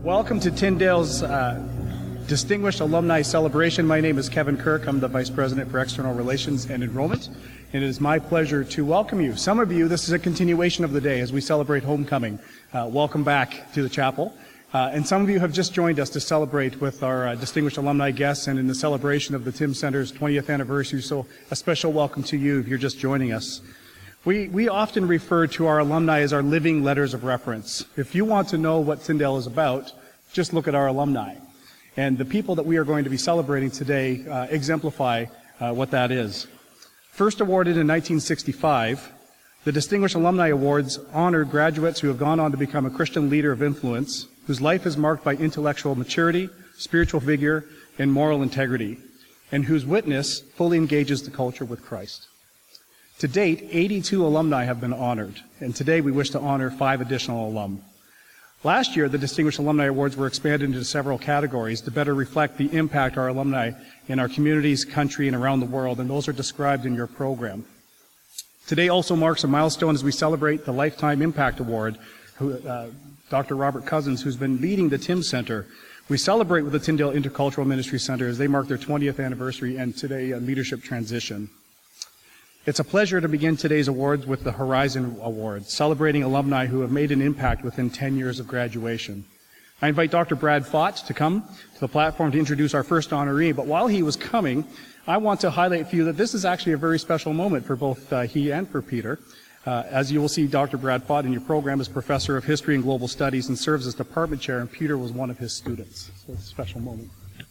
Welcome to Tyndale's Distinguished Alumni Celebration. My name is Kevin Kirk. I'm the Vice President for External Relations and Enrollment, and it is my pleasure to welcome you. Some of you, this is a continuation of the day as we celebrate homecoming. Welcome back to the chapel. And some of you have just joined us to celebrate with our distinguished alumni guests and in the celebration of the Tim Center's 20th anniversary, so a special welcome to you if you're just joining us. We often refer to our alumni as our living letters of reference. If you want to know what Tyndale is about, just look at our alumni. And the people that we are going to be celebrating today exemplify what that is. First awarded in 1965, the Distinguished Alumni Awards honor graduates who have gone on to become a Christian leader of influence, whose life is marked by intellectual maturity, spiritual vigor, and moral integrity, and whose witness fully engages the culture with Christ. To date, 82 alumni have been honored, and today we wish to honor 5 additional alum. Last year, the Distinguished Alumni Awards were expanded into several categories to better reflect the impact our alumni in our communities, country, and around the world, and those are described in your program. Today also marks a milestone as we celebrate the Lifetime Impact Award, Dr. Robert Cousins, who's been leading the Tim Center. We celebrate with the Tyndale Intercultural Ministry Center as they mark their 20th anniversary and today a leadership transition. It's a pleasure to begin today's awards with the Horizon Award, celebrating alumni who have made an impact within 10 years of graduation. I invite Dr. Brad Fott to come to the platform to introduce our first honoree, but while he was coming, I want to highlight for you that this is actually a very special moment for both he and for Peter. As you will see, Dr. Brad Fott in your program is Professor of History and Global Studies and serves as Department Chair, and Peter was one of his students. So it's a special moment.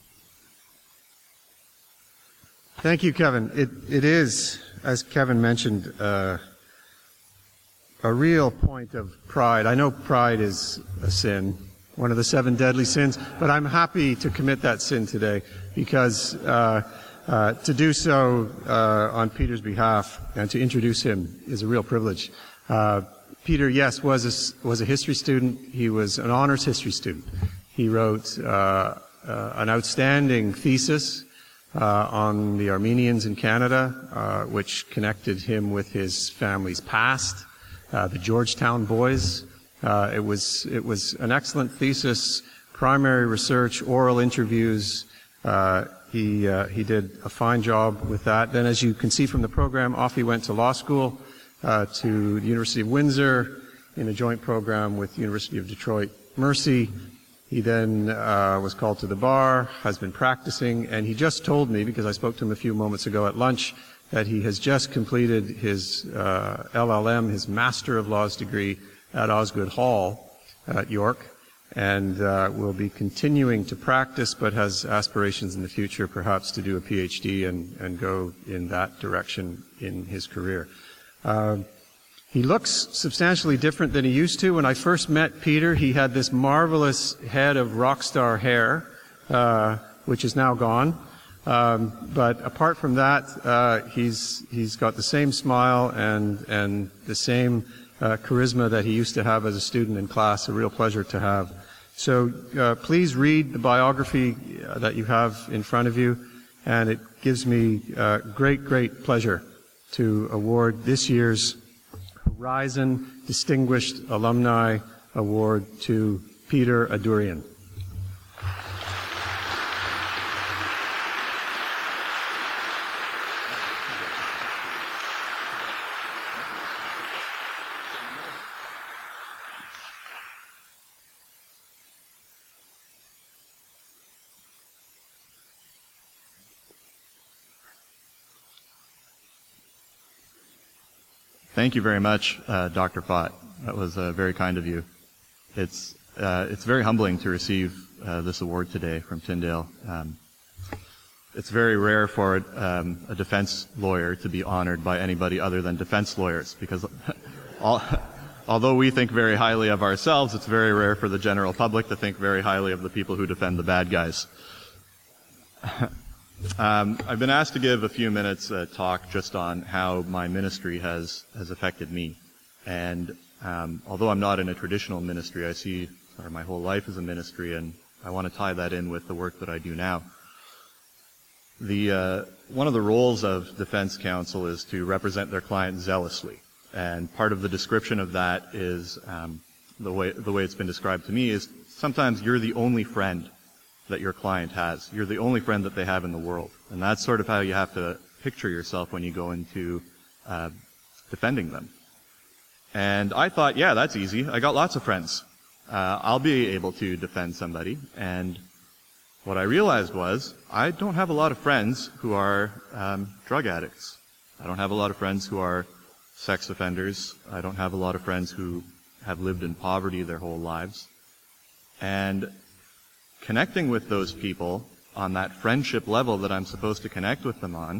Thank you, Kevin. It is, as Kevin mentioned, a real point of pride. I know pride is a sin, one of the 7 deadly sins, but I'm happy to commit that sin today because to do so on Peter's behalf and to introduce him is a real privilege. Peter, yes, was a history student. He was an honors history student. He wrote an outstanding thesis on the Armenians in Canada, which connected him with his family's past, the Georgetown Boys. It was an excellent thesis, primary research, oral interviews. He did a fine job with that. Then, as you can see from the program, off he went to law school, to the University of Windsor in a joint program with the University of Detroit Mercy. He then was called to the bar, has been practicing, and he just told me, because I spoke to him a few moments ago at lunch, that he has just completed his LLM, his Master of Laws degree at Osgoode Hall at York, and will be continuing to practice, but has aspirations in the future perhaps to do a PhD and go in that direction in his career. He looks substantially different than he used to. When I first met Peter, he had this marvelous head of rock star hair, which is now gone. But apart from that, he's got the same smile and the same charisma that he used to have as a student in class. A real pleasure to have. So please read the biography that you have in front of you, and it gives me great pleasure to award this year's Horizon Distinguished Alumni Award to Peter Adurian. Thank you very much, Dr. Fott. That was very kind of you. It's very humbling to receive this award today from Tyndale. It's very rare for a defense lawyer to be honored by anybody other than defense lawyers, because although we think very highly of ourselves, it's very rare for the general public to think very highly of the people who defend the bad guys. I've been asked to give a few minutes talk just on how my ministry has affected me. And although I'm not in a traditional ministry, I see my whole life as a ministry, and I want to tie that in with the work that I do now. One of the roles of defense counsel is to represent their client zealously. And part of the description of that is the way it's been described to me is sometimes you're the only friend that your client has. You're the only friend that they have in the world. And that's sort of how you have to picture yourself when you go into defending them. And I thought, yeah, that's easy. I got lots of friends. I'll be able to defend somebody. And what I realized was I don't have a lot of friends who are drug addicts. I don't have a lot of friends who are sex offenders. I don't have a lot of friends who have lived in poverty their whole lives. And connecting with those people on that friendship level that I'm supposed to connect with them on,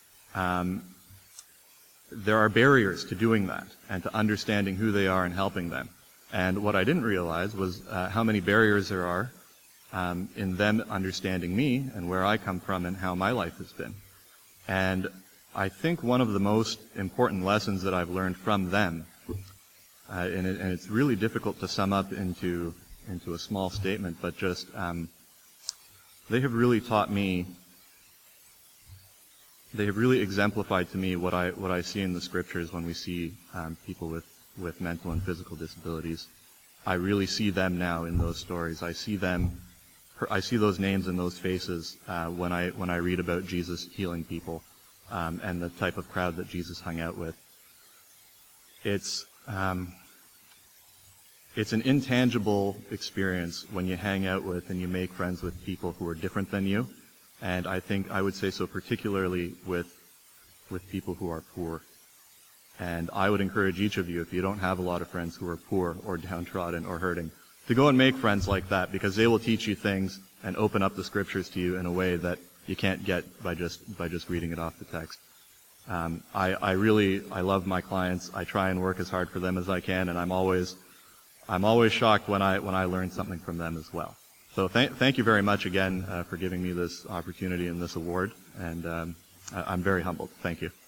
there are barriers to doing that and to understanding who they are and helping them. And what I didn't realize was how many barriers there are in them understanding me and where I come from and how my life has been. And I think one of the most important lessons that I've learned from them, and it's really difficult to sum up into a small statement, but just they have really taught me, they have really exemplified to me what I see in the scriptures when we see people with mental and physical disabilities. I really see them now in those stories. I see those names and those faces when I read about Jesus healing people and the type of crowd that Jesus hung out with. It's an intangible experience when you hang out with and you make friends with people who are different than you. And I think I would say so particularly with people who are poor. And I would encourage each of you, if you don't have a lot of friends who are poor or downtrodden or hurting, to go and make friends like that, because they will teach you things and open up the scriptures to you in a way that you can't get by just reading it off the text. I love my clients. I try and work as hard for them as I can, and I'm always shocked when I learn something from them as well. So thank you very much again for giving me this opportunity and this award, and I'm very humbled. Thank you.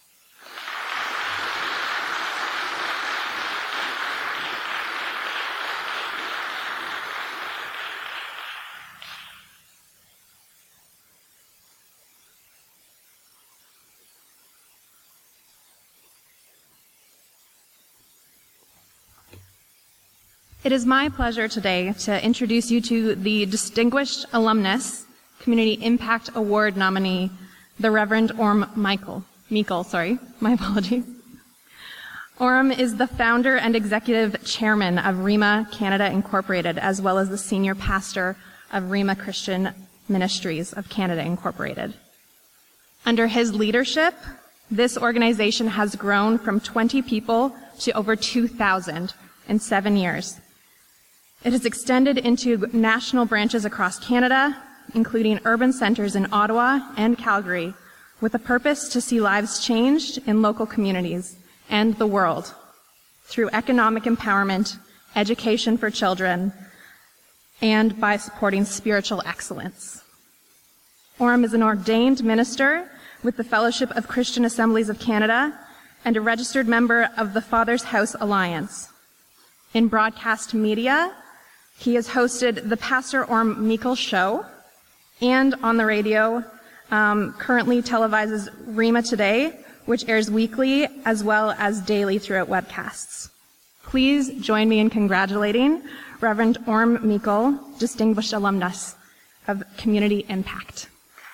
It is my pleasure today to introduce you to the Distinguished Alumnus Community Impact Award nominee, the Reverend Orm Meikle. My apologies. Orm is the founder and executive chairman of RHEMA Canada Incorporated, as well as the senior pastor of RHEMA Christian Ministries of Canada Incorporated. Under his leadership, this organization has grown from 20 people to over 2,000 in 7 years. It has extended into national branches across Canada, including urban centers in Ottawa and Calgary, with a purpose to see lives changed in local communities and the world through economic empowerment, education for children, and by supporting spiritual excellence. Orm is an ordained minister with the Fellowship of Christian Assemblies of Canada and a registered member of the Father's House Alliance. In broadcast media, he has hosted the Pastor Orm Meikle Show, and on the radio, currently televises RHEMA Today, which airs weekly as well as daily throughout webcasts. Please join me in congratulating Reverend Orm Meikle, Distinguished Alumnus of Community Impact.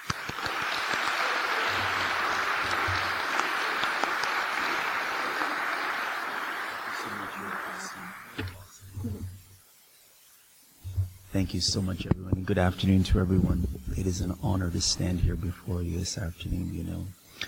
Thank you so much, everyone. Good afternoon to everyone. It is an honor to stand here before you this afternoon,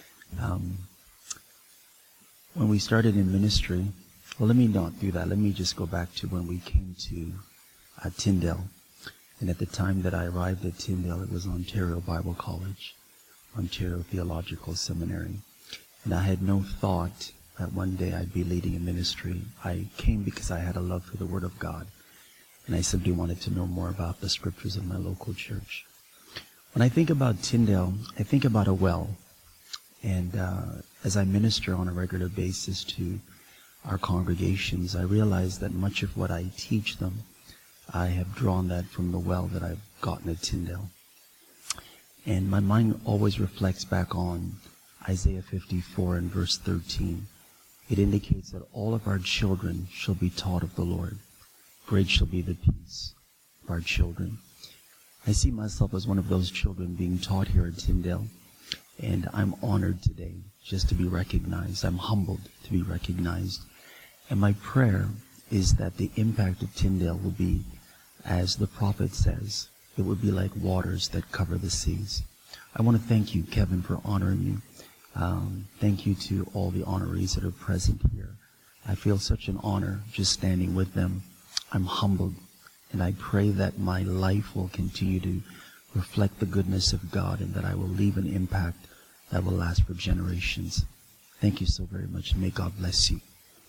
When we started in ministry, well, let me not do that. Let me just go back to when we came to Tyndale. And at the time that I arrived at Tyndale, it was Ontario Bible College, Ontario Theological Seminary. And I had no thought that one day I'd be leading a ministry. I came because I had a love for the Word of God. And I simply wanted to know more about the scriptures of my local church. When I think about Tyndale, I think about a well. And as I minister on a regular basis to our congregations, I realize that much of what I teach them, I have drawn that from the well that I've gotten at Tyndale. And my mind always reflects back on Isaiah 54 and verse 13. It indicates that all of our children shall be taught of the Lord. Great shall be the peace of our children. I see myself as one of those children being taught here at Tyndale, and I'm honored today just to be recognized. I'm humbled to be recognized. And my prayer is that the impact of Tyndale will be, as the prophet says, it would be like waters that cover the seas. I want to thank you, Kevin, for honoring me. Thank you to all the honorees that are present here. I feel such an honor just standing with them. I'm humbled, and I pray that my life will continue to reflect the goodness of God and that I will leave an impact that will last for generations. Thank you so very much. May God bless you.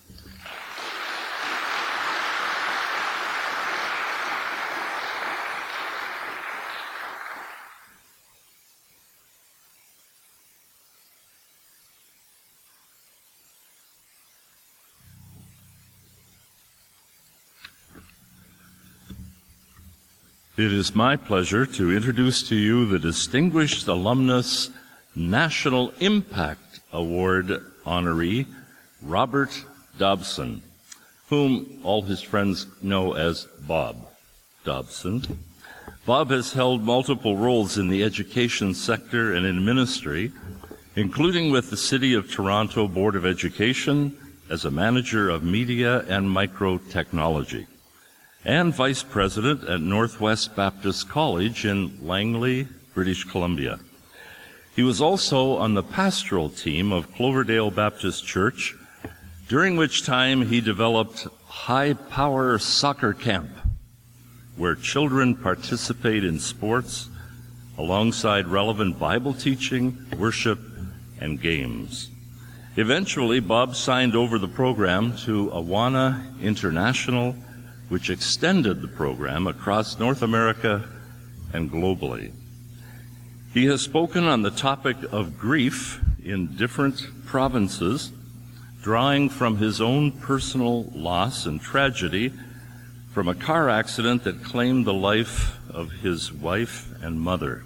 It is my pleasure to introduce to you the Distinguished Alumnus National Impact Award honoree, Robert Dobson, whom all his friends know as Bob Dobson. Bob has held multiple roles in the education sector and in ministry, including with the City of Toronto Board of Education as a manager of media and microtechnology, and Vice President at Northwest Baptist College in Langley, British Columbia. He was also on the pastoral team of Cloverdale Baptist Church, during which time he developed High Power Soccer Camp, where children participate in sports alongside relevant Bible teaching, worship, and games. Eventually, Bob signed over the program to Awana International, which extended the program across North America and globally. He has spoken on the topic of grief in different provinces, drawing from his own personal loss and tragedy from a car accident that claimed the life of his wife and mother.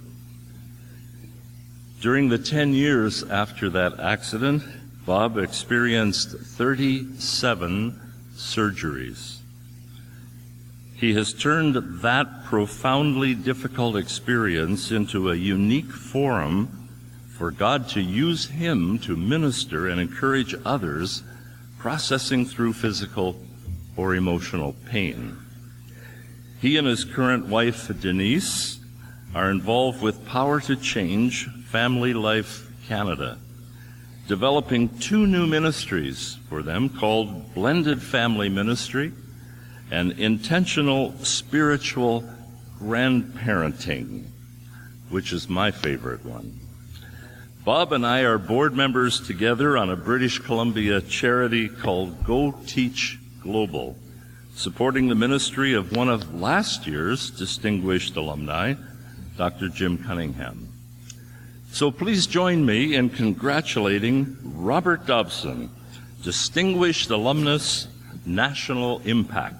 During the 10 years after that accident, Bob experienced 37 surgeries. He has turned that profoundly difficult experience into a unique forum for God to use him to minister and encourage others processing through physical or emotional pain. He and his current wife, Denise, are involved with Power to Change Family Life Canada, developing 2 new ministries for them called Blended Family Ministry and Intentional Spiritual Grandparenting, which is my favorite one. Bob and I are board members together on a British Columbia charity called Go Teach Global, supporting the ministry of one of last year's distinguished alumni, Dr. Jim Cunningham. So please join me in congratulating Robert Dobson, Distinguished Alumnus, National Impact.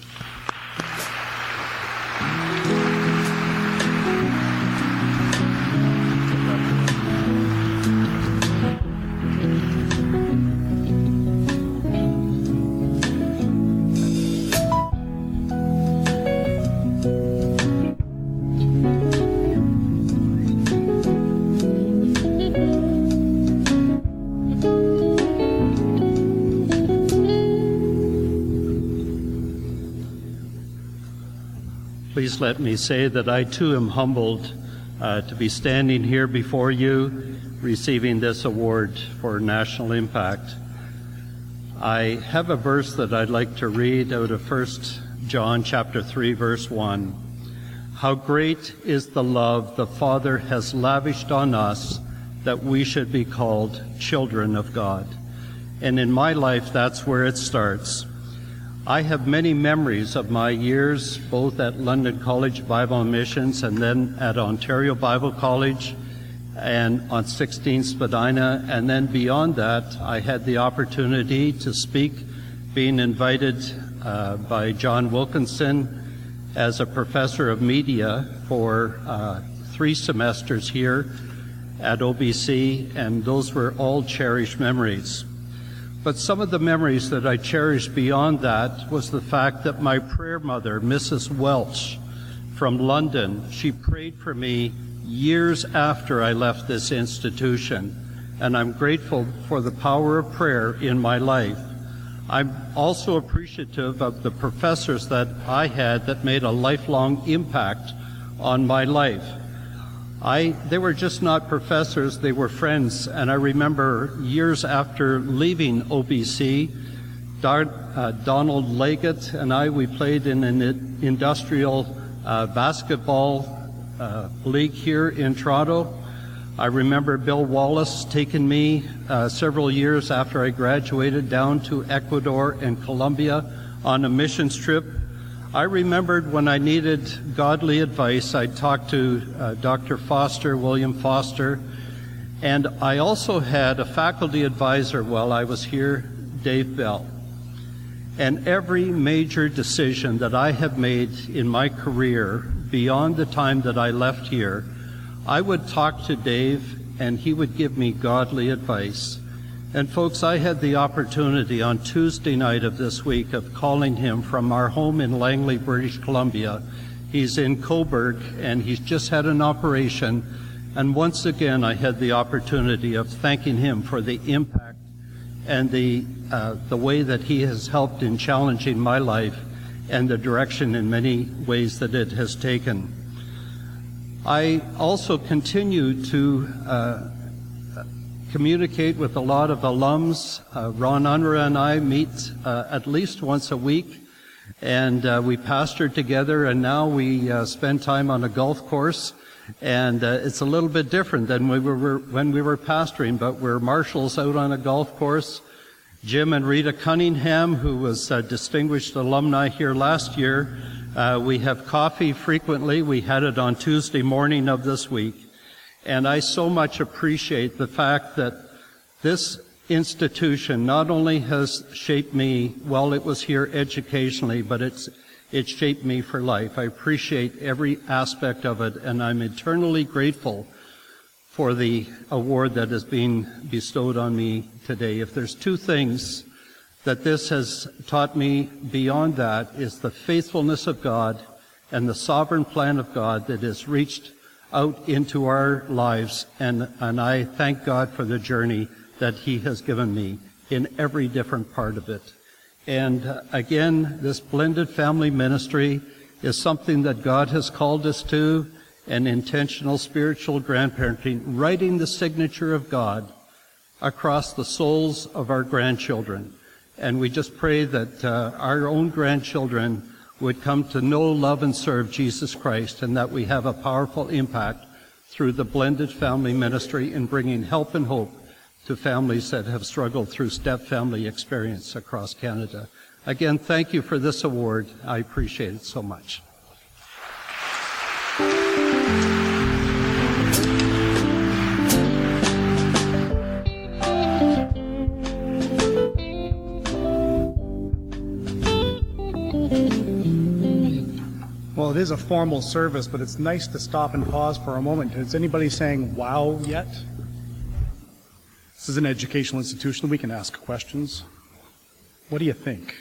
Please let me say that I too am humbled to be standing here before you, receiving this award for national impact. I have a verse that I'd like to read out of 1 John chapter 3, verse 1. How great is the love the Father has lavished on us that we should be called children of God. And in my life, that's where it starts. I have many memories of my years, both at London College Bible and Missions and then at Ontario Bible College and on 16th Spadina. And then beyond that, I had the opportunity to speak, being invited by John Wilkinson as a professor of media for 3 semesters here at OBC, and those were all cherished memories. But some of the memories that I cherished beyond that was the fact that my prayer mother, Mrs. Welch, from London. She prayed for me years after I left this institution, and I'm grateful for the power of prayer in my life. I'm also appreciative of the professors that I had that made a lifelong impact on my life. They were just not professors, they were friends, and I remember years after leaving OBC, Donald Leggett and we played in an industrial basketball league here in Toronto. I remember Bill Wallace taking me several years after I graduated down to Ecuador and Colombia on a missions trip. I remembered when I needed godly advice, I talked to Dr. Foster, William Foster, and I also had a faculty advisor while I was here, Dave Bell. And every major decision that I have made in my career beyond the time that I left here, I would talk to Dave and he would give me godly advice. And folks, I had the opportunity on Tuesday night of this week of calling him from our home in Langley, British Columbia. He's in Coburg and he's just had an operation. And once again, I had the opportunity of thanking him for the impact and the way that he has helped in challenging my life and the direction in many ways that it has taken. I also continue to communicate with a lot of alums. Ron Unruh and I meet at least once a week, and we pastor together, and now we spend time on a golf course. And it's a little bit different than when we were pastoring, but we're marshals out on a golf course. Jim and Rita Cunningham, who was distinguished alumni here last year, we have coffee frequently. We had it on Tuesday morning of this week. And I so much appreciate the fact that this institution not only has shaped me while it was here educationally, but it's shaped me for life. I appreciate every aspect of it, and I'm eternally grateful for the award that is being bestowed on me today. If there's two things that this has taught me beyond that, is the faithfulness of God and the sovereign plan of God that has reached out into our lives, and I thank God for the journey that He has given me in every different part of it. And again, this blended family ministry is something that God has called us to, and intentional spiritual grandparenting, writing the signature of God across the souls of our grandchildren. And we just pray that our own grandchildren would come to know, love, and serve Jesus Christ, and that we have a powerful impact through the blended family ministry in bringing help and hope to families that have struggled through step-family experience across Canada. Again, thank you for this award. I appreciate it so much. Well, it is a formal service, but it's nice to stop and pause for a moment. Is anybody saying wow yet? This is an educational institution. We can ask questions. What do you think?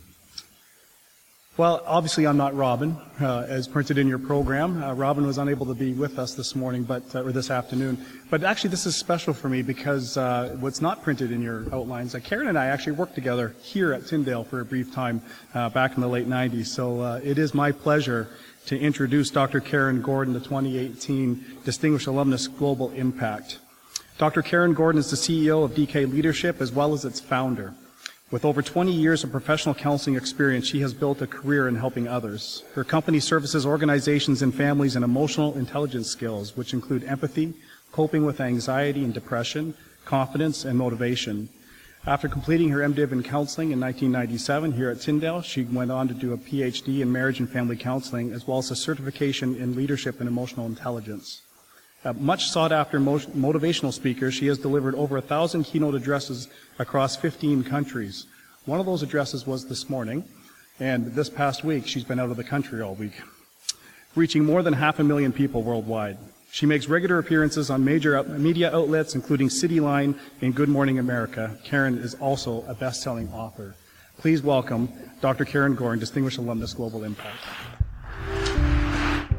Well, obviously I'm not Robin, as printed in your program. Robin was unable to be with us this morning, or this afternoon. But actually this is special for me because what's not printed in your outlines, Karen and I actually worked together here at Tyndale for a brief time back in the late 90s. So it is my pleasure to introduce Dr. Karen Gordon, the 2018 Distinguished Alumnus Global Impact. Dr. Karen Gordon is the CEO of DK Leadership as well as its founder. With over 20 years of professional counseling experience, she has built a career in helping others. Her company services organizations and families in emotional intelligence skills, which include empathy, coping with anxiety and depression, confidence, and motivation. After completing her MDiv in counseling in 1997 here at Tyndale, she went on to do a PhD in marriage and family counseling, as well as a certification in leadership and emotional intelligence. Much sought after motivational speaker, she has delivered over 1,000 keynote addresses across 15 countries. One of those addresses was this morning, and this past week she's been out of the country all week, reaching more than 500,000 people worldwide. She makes regular appearances on major media outlets, including Cityline and Good Morning America. Karen is also a best-selling author. Please welcome Dr. Karen Gordon, Distinguished Alumnus Global Impact.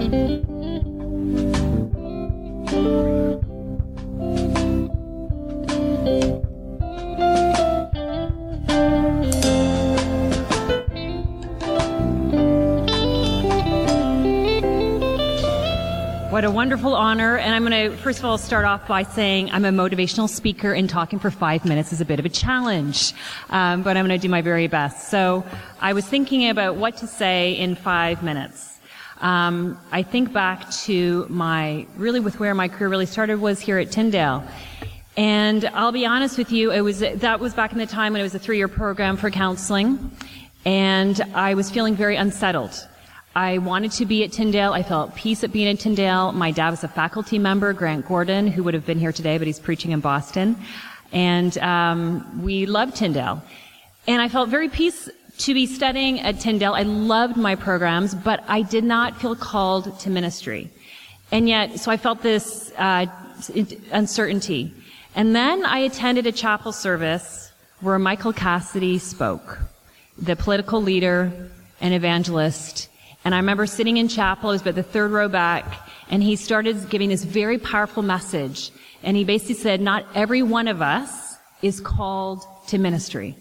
What a wonderful honor. And I'm going to, first of all, start off by saying I'm a motivational speaker, and talking for 5 minutes is a bit of a challenge. But I'm going to do my very best. So I was thinking about what to say in 5 minutes. I think back to with where my career really started was here at Tyndale. And I'll be honest with you, that was back in the time when it was a 3-year program for counseling. And I was feeling very unsettled. I wanted to be at Tyndale. I felt peace at being at Tyndale. My dad was a faculty member, Grant Gordon, who would have been here today, but he's preaching in Boston. And we loved Tyndale. And I felt very peace to be studying at Tyndale. I loved my programs, but I did not feel called to ministry. And yet, so I felt this uncertainty. And then I attended a chapel service where Michael Cassidy spoke, the political leader and evangelist. And I remember sitting in chapel, I was about the 3rd row back, and he started giving this very powerful message. And he basically said, not every one of us is called to ministry.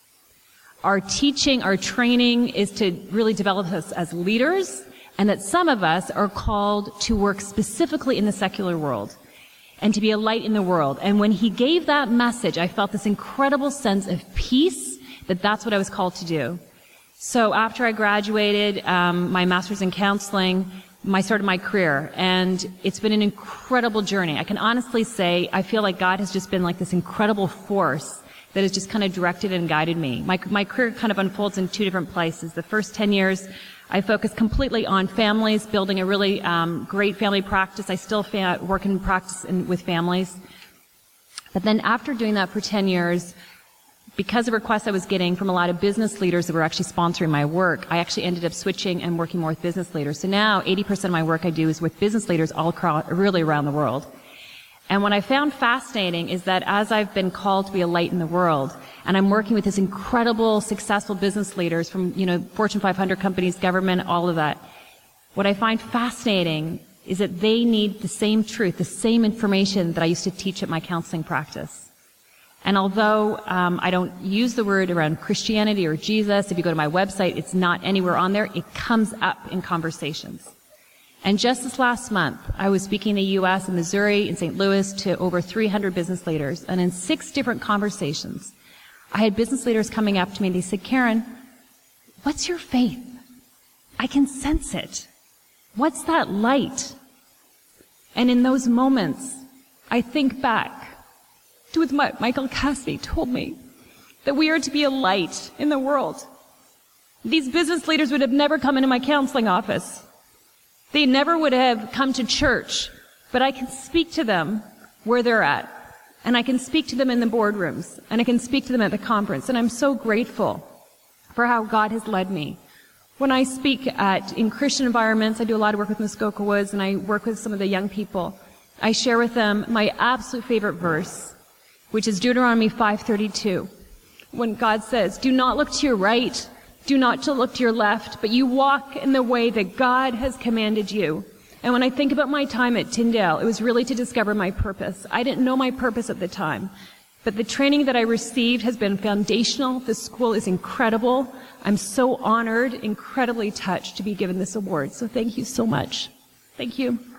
Our teaching, our training is to really develop us as leaders, and that some of us are called to work specifically in the secular world and to be a light in the world. And when he gave that message, I felt this incredible sense of peace, that that's what I was called to do. So after I graduated, my master's in counseling, I started my career, and it's been an incredible journey. I can honestly say I feel like God has just been like this incredible force that has just kind of directed and guided me. My career kind of unfolds in 2 different places. The first 10 years, I focused completely on families, building a really great family practice. I still work in practice with families. But then after doing that for 10 years, because of requests I was getting from a lot of business leaders that were actually sponsoring my work, I actually ended up switching and working more with business leaders. So now 80% of my work I do is with business leaders all across, really around the world. And what I found fascinating is that as I've been called to be a light in the world, and I'm working with these incredible, successful business leaders from, Fortune 500 companies, government, all of that, what I find fascinating is that they need the same truth, the same information that I used to teach at my counseling practice. And although I don't use the word around Christianity or Jesus, if you go to my website, it's not anywhere on there. It comes up in conversations. And just this last month, I was speaking in the U.S., in Missouri, in St. Louis, to over 300 business leaders. And in 6 different conversations, I had business leaders coming up to me and they said, Karen, what's your faith? I can sense it. What's that light? And in those moments, I think back to what Michael Cassidy told me, that we are to be a light in the world. These business leaders would have never come into my counseling office. They never would have come to church, but I can speak to them where they're at. And I can speak to them in the boardrooms, and I can speak to them at the conference. And I'm so grateful for how God has led me. When I speak in Christian environments, I do a lot of work with Muskoka Woods, and I work with some of the young people. I share with them my absolute favorite verse, which is Deuteronomy 5:32, when God says, do not look to your right, do not to look to your left, but you walk in the way that God has commanded you. And when I think about my time at Tyndale, it was really to discover my purpose. I didn't know my purpose at the time, but the training that I received has been foundational. The school is incredible. I'm so honored, incredibly touched to be given this award. So thank you so much. Thank you.